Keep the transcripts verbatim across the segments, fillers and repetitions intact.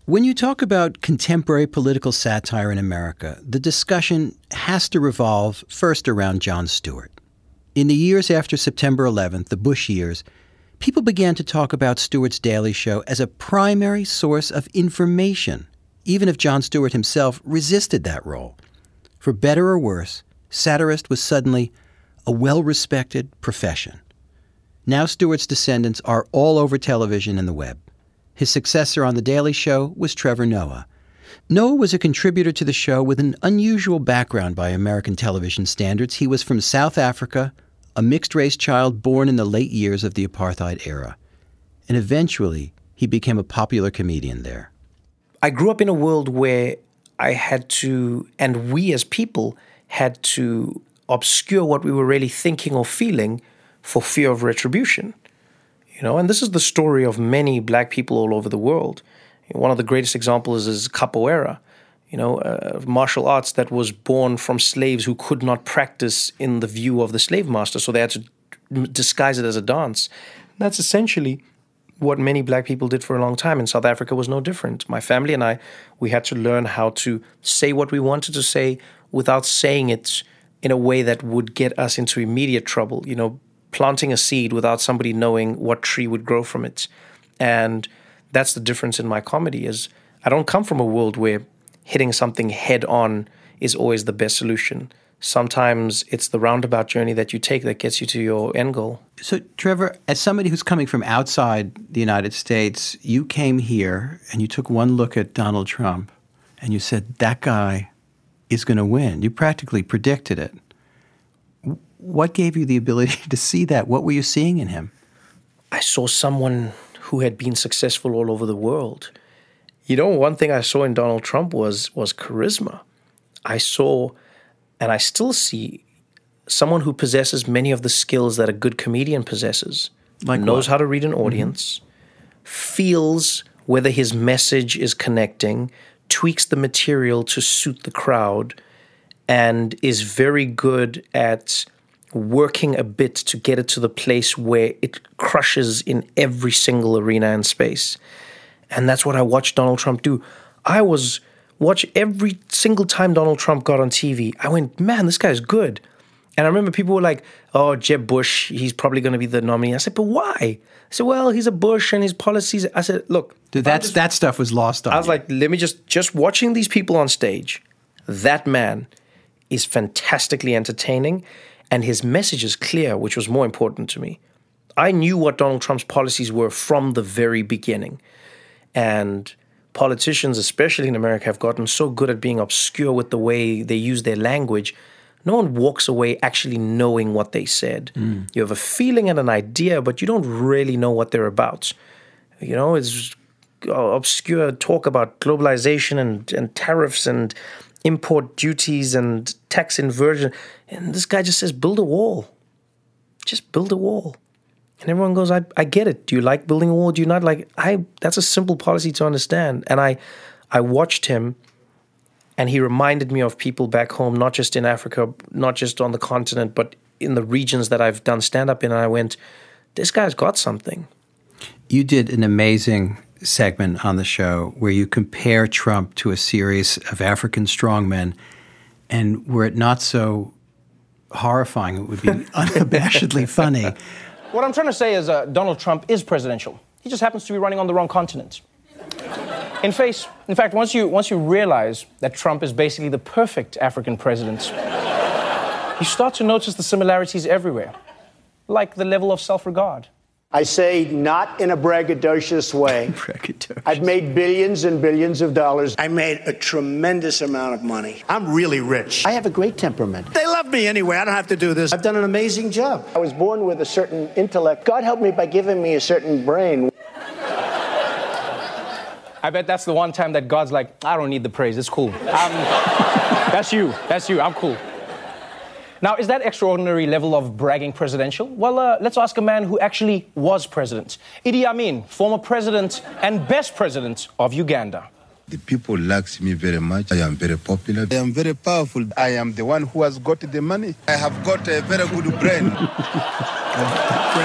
When you talk about contemporary political satire in America, the discussion has to revolve first around Jon Stewart. In the years after September eleventh, the Bush years, people began to talk about Stewart's Daily Show as a primary source of information, even if Jon Stewart himself resisted that role. For better or worse, satirist was suddenly a well-respected profession. Now Stewart's descendants are all over television and the web. His successor on The Daily Show was Trevor Noah. Noah was a contributor to the show with an unusual background by American television standards. He was from South Africa, a mixed-race child born in the late years of the apartheid era. And eventually, he became a popular comedian there. I grew up in a world where I had to, and we as people, had to obscure what we were really thinking or feeling for fear of retribution. You know, and this is the story of many black people all over the world. One of the greatest examples is capoeira, you know, uh, martial arts that was born from slaves who could not practice in the view of the slave master, so they had to disguise it as a dance. That's essentially what many black people did for a long time, and South Africa was no different. My family and I, we had to learn how to say what we wanted to say without saying it in a way that would get us into immediate trouble, you know, planting a seed without somebody knowing what tree would grow from it. And that's the difference in my comedy is I don't come from a world where hitting something head on is always the best solution. Sometimes it's the roundabout journey that you take that gets you to your end goal. So, Trevor, as somebody who's coming from outside the United States, you came here and you took one look at Donald Trump and you said, that guy is going to win. You practically predicted it. What gave you the ability to see that? What were you seeing in him? I saw someone who had been successful all over the world. You know, one thing I saw in Donald Trump was was charisma. I saw, and I still see, someone who possesses many of the skills that a good comedian possesses. Like knows what? how to read an audience, mm-hmm. feels whether his message is connecting, tweaks the material to suit the crowd, and is very good at working a bit to get it to the place where it crushes in every single arena and space. And that's what I watched Donald Trump do. I was watch every single time Donald Trump got on T V. I went, man, this guy's good. And I remember people were like, oh, Jeb Bush, he's probably going to be the nominee. I said, but why? I said, well, he's a Bush and his policies. I said, look. Dude, that's, just, that stuff was lost on I was you. like, let me just, just watching these people on stage, that man is fantastically entertaining. And his message is clear, which was more important to me. I knew what Donald Trump's policies were from the very beginning. And politicians, especially in America, have gotten so good at being obscure with the way they use their language. No one walks away actually knowing what they said. Mm. You have a feeling and an idea, but you don't really know what they're about. You know, it's obscure talk about globalization and, and tariffs and import duties and tax inversion. And this guy just says, build a wall. Just build a wall. And everyone goes, I, I get it. Do you like building a wall? Do you not like I that's a simple policy to understand. And I I watched him, and he reminded me of people back home, not just in Africa, not just on the continent, but in the regions that I've done stand-up in. And I went, this guy's got something. You did an amazing segment on the show where you compare Trump to a series of African strongmen, and were it not so horrifying, it would be unabashedly funny. What I'm trying to say is uh, Donald Trump is presidential. He just happens to be running on the wrong continent. In face, in fact, once you once you realize that Trump is basically the perfect African president, you start to notice the similarities everywhere, like the level of self-regard. I say not in a braggadocious way. Braggadocious. I've made billions and billions of dollars. I made a tremendous amount of money. I'm really rich. I have a great temperament. They love me anyway. I don't have to do this. I've done an amazing job. I was born with a certain intellect. God helped me by giving me a certain brain. I bet that's the one time that God's like, I don't need the praise. It's cool. Um, that's you. That's you. I'm cool. Now, is that extraordinary level of bragging presidential? Well, uh, let's ask a man who actually was president. Idi Amin, former president and best president of Uganda. The people like me very much. I am very popular. I am very powerful. I am the one who has got the money. I have got a very good brain.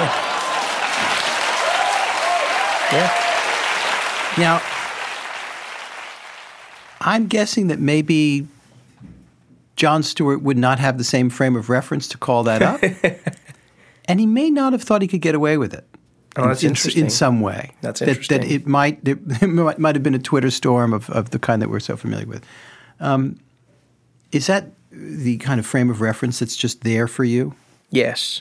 Yeah. Now, I'm guessing that maybe Jon Stewart would not have the same frame of reference to call that up. And he may not have thought he could get away with it. Oh, in, that's in, interesting. in some way. That's that, interesting. That it might, it might might have been a Twitter storm of, of the kind that we're so familiar with. Um, is that the kind of frame of reference that's just there for you? Yes.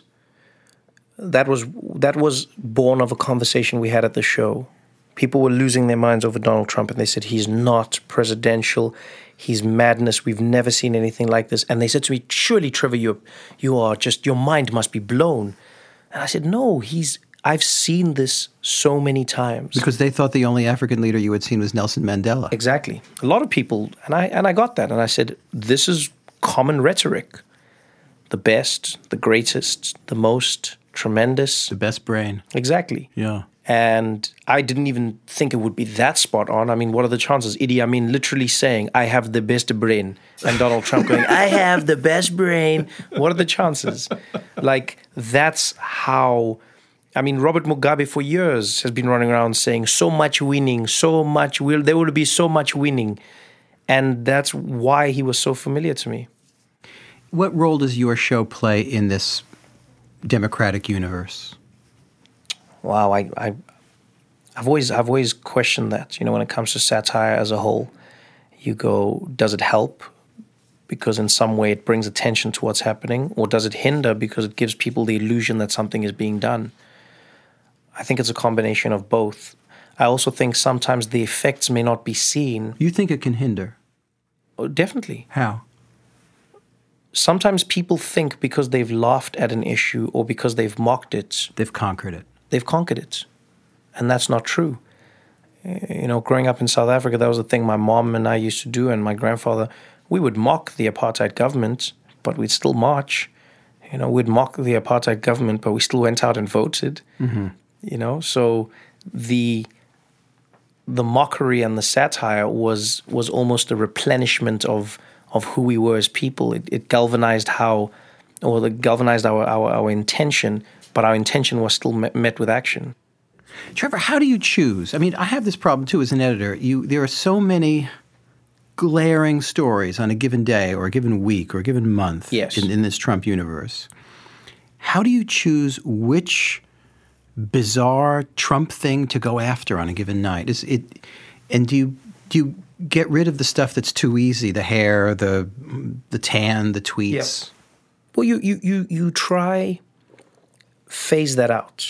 That was that was born of a conversation we had at the show. People were losing their minds over Donald Trump, and they said, he's not presidential. He's madness. We've never seen anything like this. And they said to me, surely, Trevor, you you are just, your mind must be blown. And I said, no, he's, I've seen this so many times. Because they thought the only African leader you had seen was Nelson Mandela. Exactly. A lot of people, and I and I got that. And I said, this is common rhetoric. The best, the greatest, the most tremendous. The best brain. Exactly. Yeah. And I didn't even think it would be that spot on. I mean, what are the chances? Idi Amin literally saying, I have the best brain. And Donald Trump going, I have the best brain. What are the chances? Like, that's how... I mean, Robert Mugabe for years has been running around saying, so much winning, so much... will there will be so much winning. And that's why he was so familiar to me. What role does your show play in this democratic universe? Wow, I, I, I've always, I've always questioned that. You know, when it comes to satire as a whole, you go, does it help because in some way it brings attention to what's happening, or does it hinder because it gives people the illusion that something is being done? I think it's a combination of both. I also think sometimes the effects may not be seen. You think it can hinder? Oh, definitely. How? Sometimes people think because they've laughed at an issue or because they've mocked it, they've conquered it. They've conquered it. And that's not true. You know, growing up in South Africa, that was the thing my mom and I used to do, and my grandfather. We would mock the apartheid government, but we'd still march. You know, we'd mock the apartheid government, but we still went out and voted. Mm-hmm. You know, so the the mockery and the satire was was almost a replenishment of of who we were as people. It, it galvanized how, or it galvanized our, our, our intention, but our intention was still met, met with action. Trevor, how do you choose? I mean, I have this problem too as an editor. You, there are so many glaring stories on a given day or a given week or a given month yes. in, in this Trump universe. How do you choose which bizarre Trump thing to go after on a given night? Is it, and do you do you get rid of the stuff that's too easy, the hair, the the tan, the tweets? Yes. Well, you you you you try phase that out.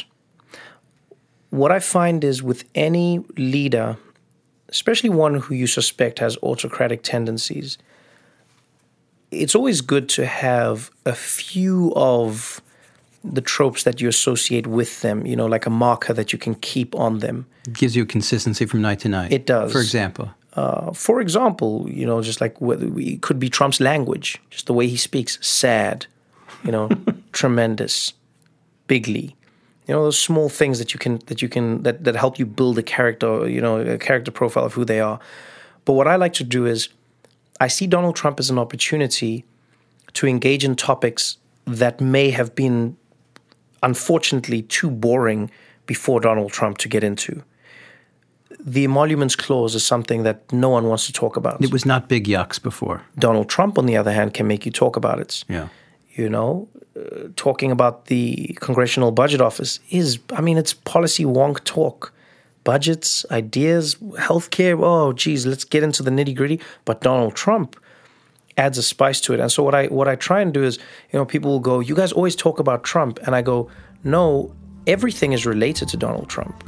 What I find is with any leader, especially one who you suspect has autocratic tendencies, it's always good to have a few of the tropes that you associate with them, you know, like a marker that you can keep on them. It gives you a consistency from night to night. It does. For example? Uh, for example, you know, just like whether we, it could be Trump's language, just the way he speaks, sad, you know, tremendous, bigly. You know, those small things that you can that you can that, that help you build a character, you know, a character profile of who they are. But what I like to do is I see Donald Trump as an opportunity to engage in topics that may have been unfortunately too boring before Donald Trump to get into. The emoluments clause is something that no one wants to talk about. It was not big yucks before. Donald Trump, on the other hand, can make you talk about it. Yeah. You know, uh, talking about the Congressional Budget Office is, I mean, it's policy wonk talk. Budgets, ideas, healthcare, oh, geez, let's get into the nitty gritty. But Donald Trump adds a spice to it. And so what I what I try and do is, you know, people will go, you guys always talk about Trump. And I go, no, everything is related to Donald Trump.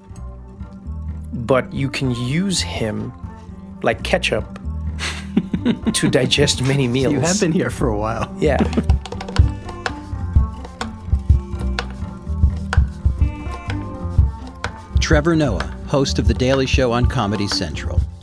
But you can use him like ketchup to digest many meals. You have been here for a while. Yeah. Trevor Noah, host of The Daily Show on Comedy Central.